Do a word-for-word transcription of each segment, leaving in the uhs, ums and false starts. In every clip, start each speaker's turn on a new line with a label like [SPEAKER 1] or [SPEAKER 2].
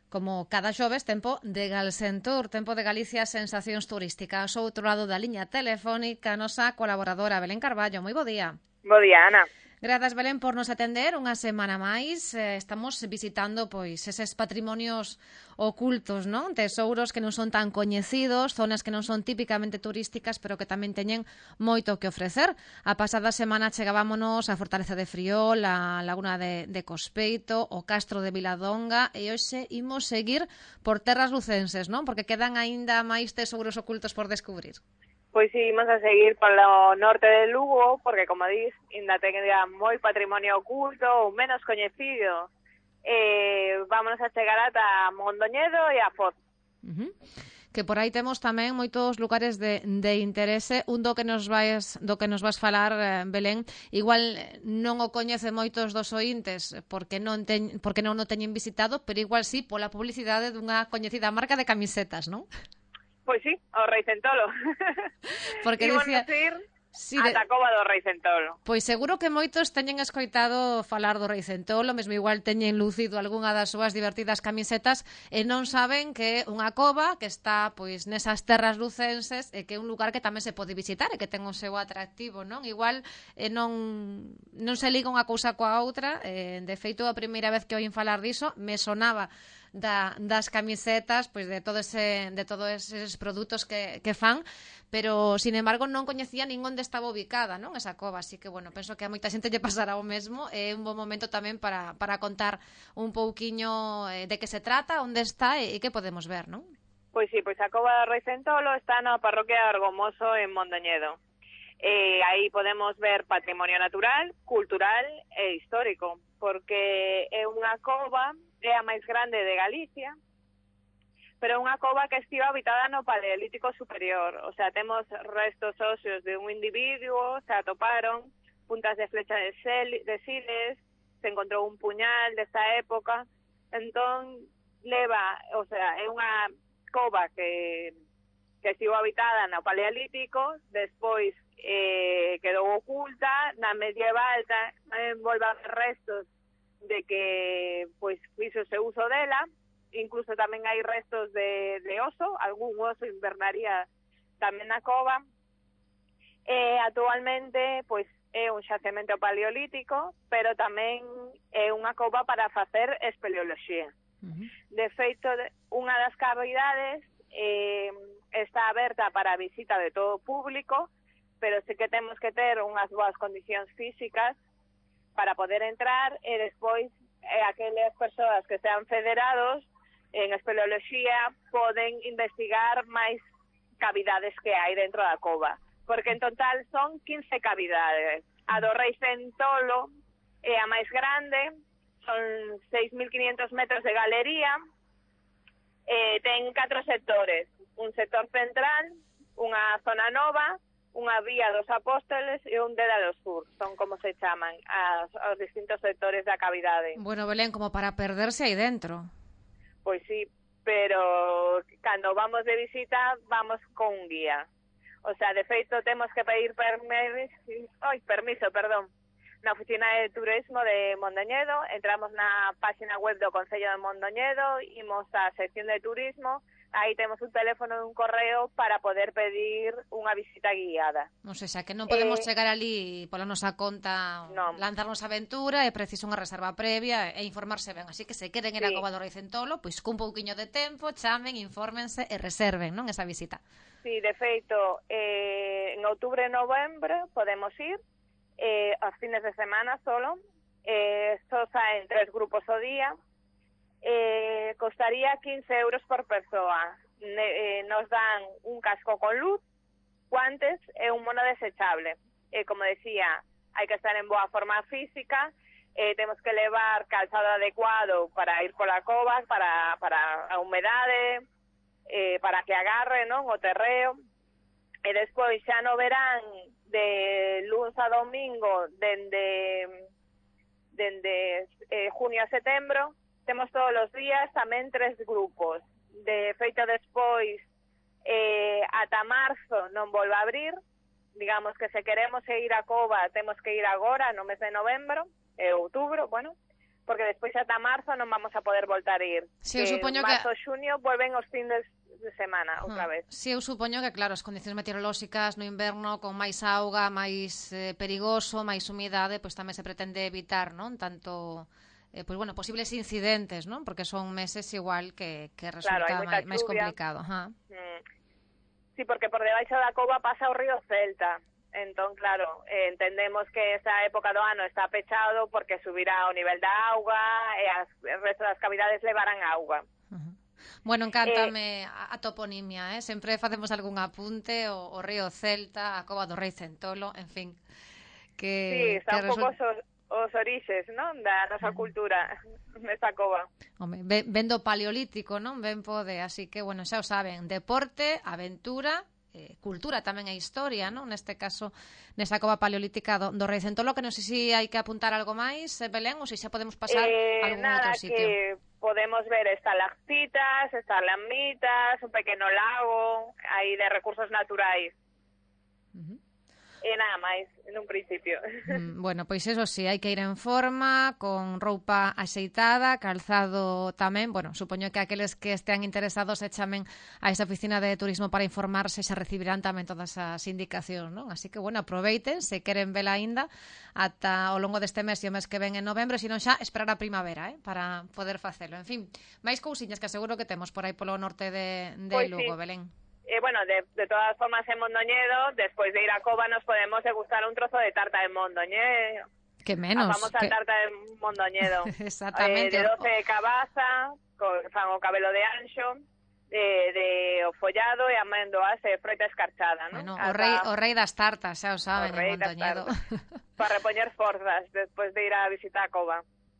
[SPEAKER 1] Como cada xoves, tempo de Galsentur, tempo de Galicia, sensacións turísticas. Ao outro lado da liña telefónica, nosa colaboradora Belén Carballo. Moi bo día.
[SPEAKER 2] Bo día, Ana.
[SPEAKER 1] Grazas, Belén, por nos atender unha semana máis. Eh, estamos visitando pois eses patrimonios ocultos, non? Tesouros que non son tan coñecidos, zonas que non son típicamente turísticas, pero que tamén teñen moito que ofrecer. A pasada semana chegábamos a Fortaleza de Friol, a Laguna de, de Cospeito, o Castro de Viladonga, e hoxe imos seguir por terras lucenses, non? Porque quedan aínda máis tesouros ocultos por descubrir.
[SPEAKER 2] Pois sí, imos a seguir polo norte de Lugo, porque, como dis, ainda ten moi patrimonio oculto ou menos coñecido. Eh, vámonos a chegar ata Mondoñedo e a Foz.
[SPEAKER 1] Uh -huh. Que por aí temos tamén moitos lugares de, de interese. Un do que nos vais, do que nos vas falar, eh, Belén, igual non o coñece moitos dos ointes porque non, ten, porque non o teñen visitado, pero igual sí pola publicidade dunha coñecida marca de camisetas, non?
[SPEAKER 2] Pois sí, o Rei Centolo.
[SPEAKER 1] Porque
[SPEAKER 2] decía... ir sí, ata a cova do Rei Centolo.
[SPEAKER 1] Pois seguro que moitos teñen escoitado falar do Rei Centolo, mesmo igual teñen lucido algunha das súas divertidas camisetas e non saben que é unha cova que está pois nesas terras lucenses e que é un lugar que tamén se pode visitar e que ten o seu atractivo, non? Igual eh, non, non se liga unha cousa coa outra, eh, de feito a primeira vez que oín falar diso me sonaba Da, das camisetas, pois de todo ese de todos eses produtos que, que fan, pero sin embargo non coñecía nin onde estaba ubicada, non, esa cova, así que bueno, penso que a moita xente lle pasará o mesmo, é un bom momento tamén para, para contar un pouquiño eh, de que se trata, onde está e, e que podemos ver, non?
[SPEAKER 2] Pois sí, pois a cova do Rei Centolo está na parroquia de Argomoso en Mondoñedo. Eh, aí podemos ver patrimonio natural, cultural e histórico, porque é unha cova, é a máis grande de Galicia, pero é unha cova que estiva habitada no Paleolítico Superior. O sea, temos restos óseos de un individuo, se atoparon puntas de flecha de, sel, de siles, se encontrou un puñal desta época, entón leva, o sea, é unha cova que que estivo habitada no Paleolítico, despois eh, quedou oculta, na medieval tamén volve a haber restos de que pois fixo ese uso dela, incluso tamén hai restos de, de oso, algún oso invernaría tamén na cova. E actualmente pois é un xacemento paleolítico, pero tamén é unha cova para facer espeleoloxía. Uh-huh. De feito, unha das cavidades eh, está aberta para a visita de todo o público, pero sí que temos que ter unhas boas condicións físicas para poder entrar e despois eh, aquelas persoas que sean federados en espeleoloxía poden investigar máis cavidades que hai dentro da cova, porque en total son quince cavidades. A do Rei Centolo é a máis grande, son seis mil quinientos metros de galería, eh, ten catro sectores, un sector central, unha zona nova, unha vía dos apóstoles e un deda do sur, son como se chaman as, os distintos sectores da cavidade.
[SPEAKER 1] Bueno, Belén, como para perderse aí dentro.
[SPEAKER 2] Pois sí, pero cando vamos de visita vamos con un guía. O sea, de feito temos que pedir permiso, oi, permiso, perdón, na oficina de turismo de Mondoñedo, entramos na página web do Concello de Mondoñedo, imos á sección de turismo. Aí temos un teléfono e un correo para poder pedir unha visita guiada.
[SPEAKER 1] Non sei, xa que non podemos eh, chegar ali pola nosa conta,
[SPEAKER 2] non.
[SPEAKER 1] lanzarnos a aventura, é preciso unha reserva previa e informarse ben. Así que se queren ir sí. a Cova do Rei Centolo, pois cun pouquiño de tempo, chamen, infórmense e reserven, non, esa visita.
[SPEAKER 2] Sí, de feito, eh, en outubro e novembro podemos ir, eh, aos fines de semana solo, eh, só saen tres grupos ao día, Eh, costaría quince euros por persoa. Ne, eh, nos dan un casco con luz, guantes e un mono desechable. Eh, como decía, hai que estar en boa forma física, eh, temos que levar calzado adecuado para ir pola cova, para, para a humedade, eh, para que agarre, non, o terreo. E despois xa no verán de luns a domingo, dende, dende eh, junio a setembro, temos todos os días tamén tres grupos. De feito despois, eh, ata marzo non volve a abrir. Digamos que se queremos ir a cova, temos que ir agora, no mes de novembro, e outubro, bueno, porque despois ata marzo non vamos a poder voltar a ir.
[SPEAKER 1] Sí, eu supoño que...
[SPEAKER 2] marzo, xunio, volven os findes de semana outra vez.
[SPEAKER 1] Si, sí, eu supoño que, claro, as condicións meteorolóxicas no inverno con máis auga, máis eh, perigoso, máis humidade, pois tamén se pretende evitar, non? Tanto, eh, pois bueno, posibles incidentes, non? Porque son meses igual que, que resulta
[SPEAKER 2] claro,
[SPEAKER 1] máis, máis complicado. Ajá.
[SPEAKER 2] Mm. Sí, porque por debaixo da cova pasa o río Celta. Entón, claro, eh, entendemos que esa época do ano está pechado porque subirá o nivel da auga e as, o resto das cavidades levarán auga.
[SPEAKER 1] Uh-huh. Bueno, encántame eh, a toponimia, eh? Sempre facemos algún apunte, o, o río Celta, a cova do Rei Centolo, en fin. Que,
[SPEAKER 2] sí, está
[SPEAKER 1] que
[SPEAKER 2] un pouco os, os orixes, non? Da nosa cultura, nesta cova.
[SPEAKER 1] Home, vendo paleolítico, non? Ben pode, así que, bueno, xa o saben, deporte, aventura, eh, cultura tamén é historia, non? Neste caso, nesa cova paleolítica do, do Rei Centolo, que non sei se hai que apuntar algo máis, Belén, ou se xa podemos pasar
[SPEAKER 2] eh,
[SPEAKER 1] a algún
[SPEAKER 2] nada,
[SPEAKER 1] outro sitio.
[SPEAKER 2] Que podemos ver estalactitas, estalagmitas, un pequeno lago, aí de recursos naturais.
[SPEAKER 1] Uh-huh.
[SPEAKER 2] E nada máis, nun principio.
[SPEAKER 1] Mm, bueno, pois eso sí, hai que ir en forma, con roupa axeitada, calzado tamén. Bueno, supoño que aqueles que estean interesados e chamen a esa oficina de turismo para informarse xa recibirán tamén todas as indicacións, non? Así que, bueno, aproveiten, se queren vela aínda, ata ao longo deste mes e o mes que ven en novembro, senón xa esperar a primavera, eh, para poder facelo. En fin, máis cousiñas que seguro que temos por aí polo norte de, de
[SPEAKER 2] Pois
[SPEAKER 1] Lugo,
[SPEAKER 2] sí.
[SPEAKER 1] Belén.
[SPEAKER 2] Eh, bueno, de, de todas formas en Mondoñedo, despois de ir a cova, nos podemos degustar un trozo de tarta de Mondoñedo.
[SPEAKER 1] Que menos.
[SPEAKER 2] A famosa
[SPEAKER 1] que...
[SPEAKER 2] tarta de Mondoñedo.
[SPEAKER 1] Exactamente.
[SPEAKER 2] Eh, de doce de cabaza, con fan o cabelo de anxo, de, de o follado e amendoas e froita escarchada, non?
[SPEAKER 1] Bueno, o rei, o rei das tartas, xa o saben,
[SPEAKER 2] o rei
[SPEAKER 1] en Mondoñedo.
[SPEAKER 2] Para repoñer forzas despois de ir a visitar a cova.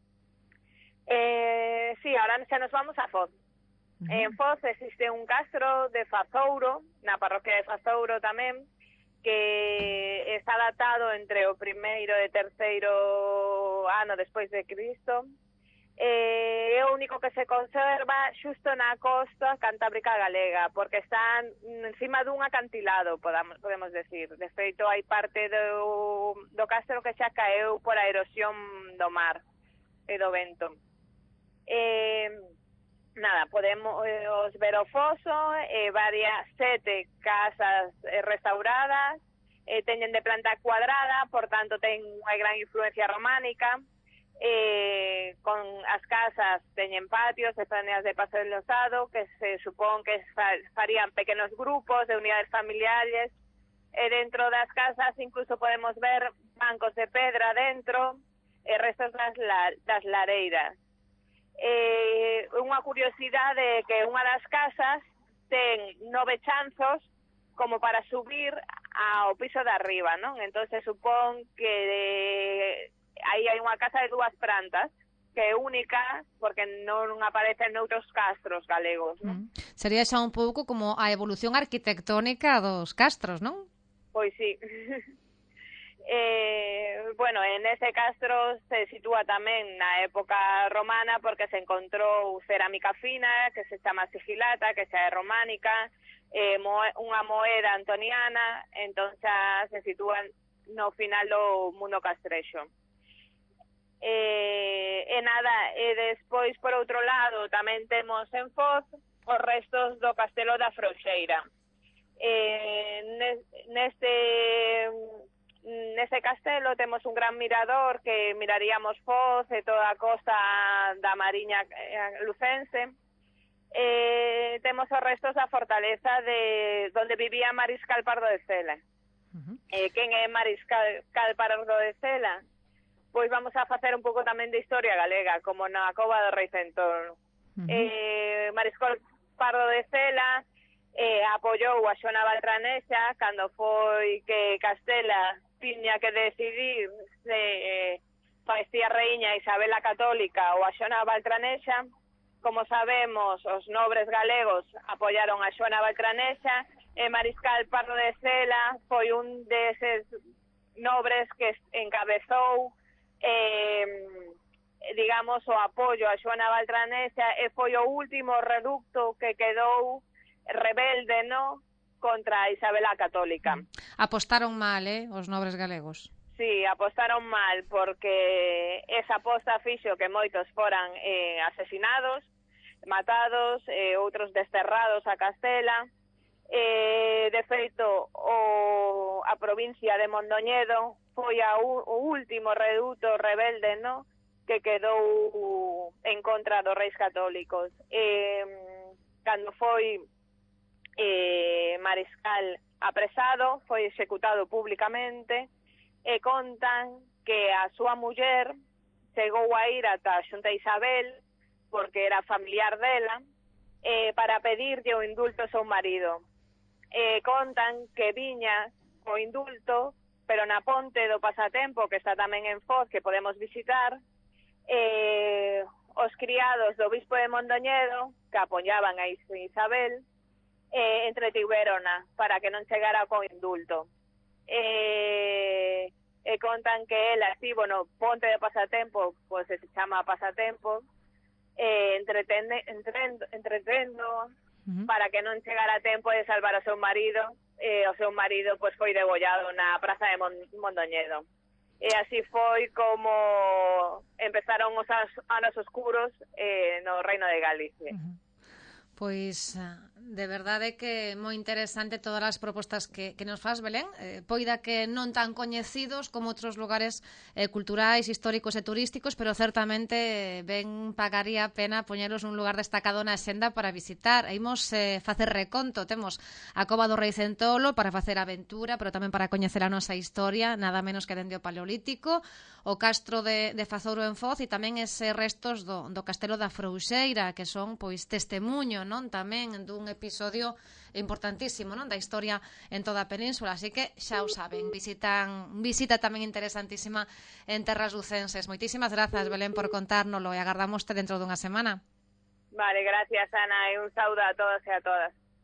[SPEAKER 2] Eh, sí, ahora xa nos vamos a Foz. Uh-huh. En Foz existe un castro de Fazouro, na parroquia de Fazouro tamén, que está datado entre o primeiro e terceiro ano despois de Cristo. Eh, é o único que se conserva xusto na costa cantábrica galega, porque está encima dun acantilado, podamos, podemos decir. De feito, hai parte do, do castro que xa caeu por a erosión do mar e do vento. Eh... Nada, podemos eh, ver o foso, eh, varias sete casas eh, restauradas, eh, teñen de planta cuadrada, por tanto ten unha gran influencia románica, eh, con as casas teñen patios e zonas de paso enlosado, que se supón que farían pequenos grupos de unidades familiares, e dentro das casas incluso podemos ver bancos de pedra dentro, e restos das, la, das lareiras. Eh, unha curiosidade é que unha das casas ten nove chanzos como para subir ao piso de arriba, non? Entón se supón que de... aí hai unha casa de dúas plantas que é única porque non aparece en outros castros galegos, non?
[SPEAKER 1] Mm. Sería xa un pouco como a evolución arquitectónica dos castros, non?
[SPEAKER 2] Pois sí. Eh, bueno, en ese castro se sitúa tamén na época romana porque se encontrou cerámica fina que se chama sigilata, que xa é románica, eh, moe, unha moeda antoniana, entón xa se sitúa no final do mundo castrexo. Eh, e nada, e despois por outro lado tamén temos en Foz os restos do castelo da Frouxeira. Eh, neste Nese castelo temos un gran mirador que miraríamos Foz e toda a costa da Mariña lucense. Eh, temos os restos da fortaleza de donde vivía Mariscal Pardo de Cela. Uh-huh. Eh, quen é Mariscal Pardo de Cela? Pois vamos a facer un pouco tamén de historia galega, como na cova do Rei Centolo. Uh-huh. Eh, Mariscal Pardo de Cela eh, apoiou a Xoana Baltranexa cando foi que Castela tiña que decidir se eh, faecía reiña Isabel a Católica ou a Xoana Baltranexa. Como sabemos, os nobres galegos apoiaron a Xoana Baltranexa e Mariscal Pardo de Cela foi un deses nobres que encabezou eh, digamos o apoio a Xoana Baltranexa e foi o último reducto que quedou rebelde, no? Contra a Isabel a Católica.
[SPEAKER 1] Apostaron mal, eh, os nobres galegos.
[SPEAKER 2] Sí, apostaron mal porque esa aposta fixo que moitos foran eh, asesinados, matados, eh, outros desterrados a Castela. Eh, de feito, o, a provincia de Mondoñedo foi a u, o último reduto rebelde, no? Que quedou en contra dos reis católicos. Eh, cando foi eh, Mariscal apresado, foi executado públicamente, e contan que a súa muller chegou a ir ata a Xunta Isabel, porque era familiar dela, eh, para pedirlle o indulto ao seu marido. Eh, contan que viña o indulto, pero na ponte do Pasatempo, que está tamén en Foz, que podemos visitar, eh, os criados do bispo de Mondoñedo, que apoyaban a Isabel, eh, entretiverona para que non chegara co indulto. Eh, e contan que ela estivo no ponte de Pasatempo, pois se chama Pasatempo, eh, entretendo, entretendo, entretendo uh-huh. para que non chegara a tempo de salvar ao seu marido, e o seu marido pois foi degollado na praza de Mondoñedo. E así foi como empezaron os anos oscuros eh, no Reino de Galicia.
[SPEAKER 1] Uh-huh. Pois de verdade que é moi interesante todas as propostas que, que nos faz, Belén, eh, poida que non tan coñecidos como outros lugares eh, culturais, históricos e turísticos, pero certamente ben pagaría a pena poñelos nun lugar destacado na senda para visitar. E imos eh, facer reconto, temos a Cova do Rei Centolo para facer aventura, pero tamén para coñecer a nosa historia, nada menos que dende o Paleolítico, o Castro de, de Fazouro en Foz e tamén ese restos do, do Castelo da Frouxeira, que son pois testemunho, non, tamén dun episodio importantísimo, non, da historia en toda a península, así que xa o saben, visitan visita tamén interesantísima en terras lucenses. Moitísimas grazas, Belén, por contárnoslo e agardámoste dentro dunha semana.
[SPEAKER 2] Vale, gracias, Ana, e un saúdo a todos e a todas.